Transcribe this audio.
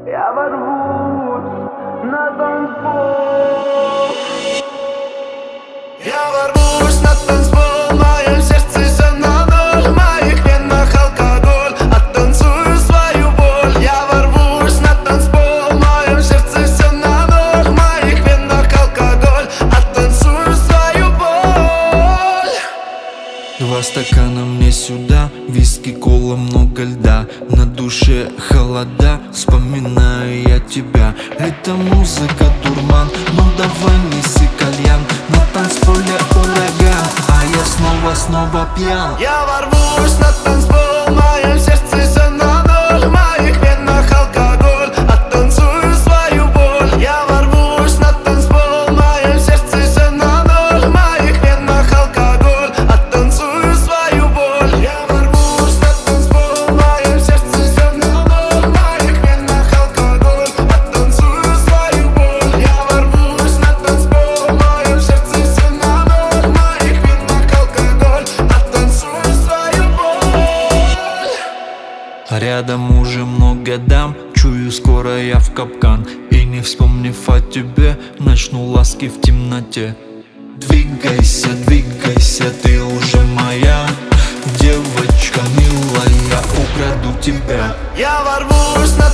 Я ворвусь на танцпол. Я ворвусь на танцпол, в моем сердце все на ноль, в моих венах алкоголь, оттанцую свою боль. Я ворвусь на танцпол, в моем сердце все на ноль, в моих венах алкоголь, оттанцую свою боль. 2 стакана мне сюда, виски, кола, много льда. На душе холода, вспоминаю я тебя. Это музыка дурман, ну давай неси кальян. На танцполе ураган, а я снова пьян. Я ворвусь на танцпол, в моем сердце все на ноль, в моих венах алкоголь, оттанцую свою боль. Я ворвусь на танцпол, в моем сердце все на ноль, в моих венах алкоголь, оттанцую свою боль. Я ворвусь на танцпол, в моем сердце все на ноль, в моих венах алкоголь, оттанцую свою боль. Я ворвусь на танцпол, в моем сердце все на ноль, в моих венах алкоголь, оттанцую свою боль. Рядом уже много дам, чую, скоро я в капкан. И не вспомнив о тебе, начну ласки в темноте. Двигайся, двигайся, ты уже моя девочка милая, украду тебя. Я ворвусь на